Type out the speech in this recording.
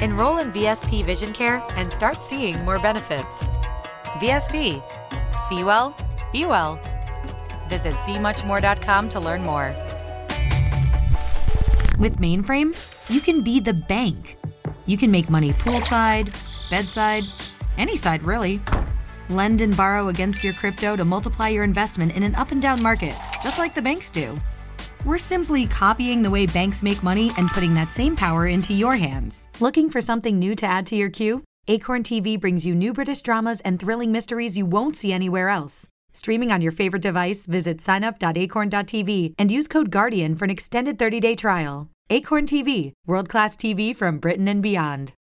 Enroll in VSP Vision Care and start seeing more benefits. VSP. See well, be well. Visit seemuchmore.com to learn more. With Mainframe, you can be the bank. You can make money poolside, bedside, any side really. Lend and borrow against your crypto to multiply your investment in an up and down market, just like the banks do. We're simply copying the way banks make money and putting that same power into your hands. Looking for something new to add to your queue? Acorn TV brings you new British dramas and thrilling mysteries you won't see anywhere else. Streaming on your favorite device, visit signup.acorn.tv and use code GUARDIAN for an extended 30-day trial. Acorn TV, world-class TV from Britain and beyond.